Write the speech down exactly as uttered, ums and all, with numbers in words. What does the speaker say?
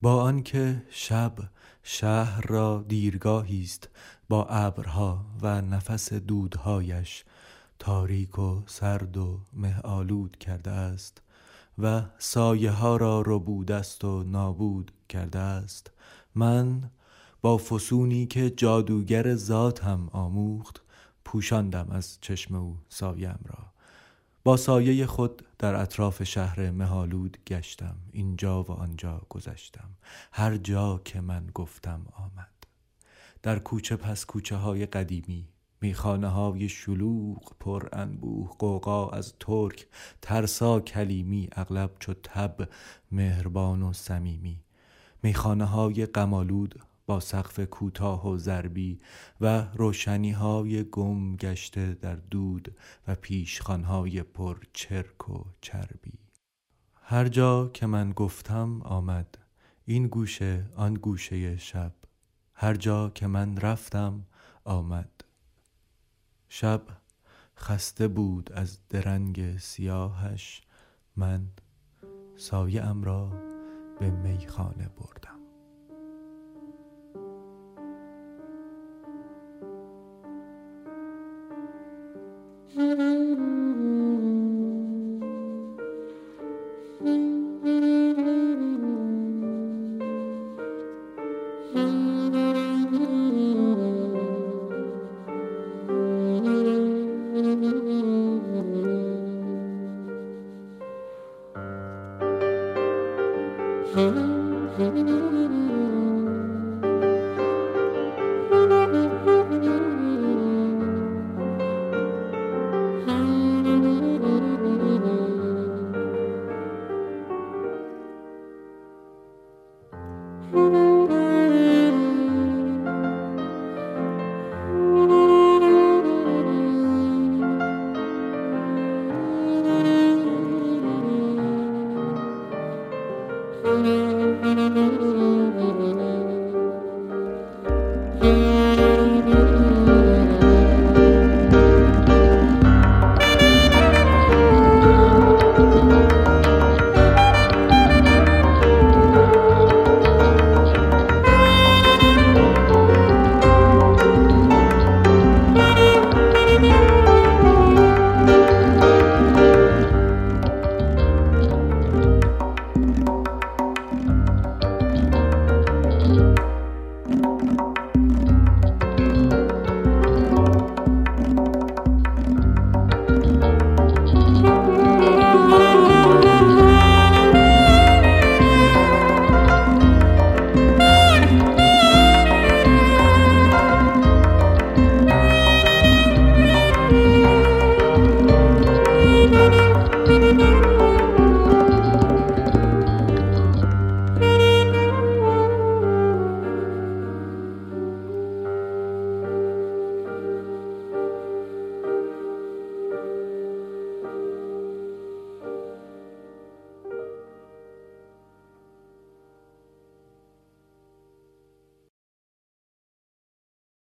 با آنکه شب شهر را دیرگاهی است، با ابرها و نفس دودهایش تاریک و سرد و مه آلود کرده است و سایه ها را ربوده است و نابود کرده است، من با فسونی که جادوگر ذاتم آموخت پوشاندم از چشم او سایم را. با سایه خود در اطراف شهر مه‌آلود گشتم، اینجا و آنجا گذشتم، هر جا که من گفتم آمد. در کوچه پس کوچه های قدیمی، میخانه های شلوغ پر انبوه، غوغا از ترک، ترسا کلیمی، اغلب چو تب مهربان و صمیمی. میخانه های غم‌آلود با سقف کوتاه و ضربی و روشنی های گم گشته در دود و پیشخوان های پر چرک و چربی. هر جا که من گفتم آمد، این گوشه آن گوشه شب. هر جا که من رفتم آمد. شب خسته بود از درنگ سیاهش، من سایه ام را به میخانه بردم.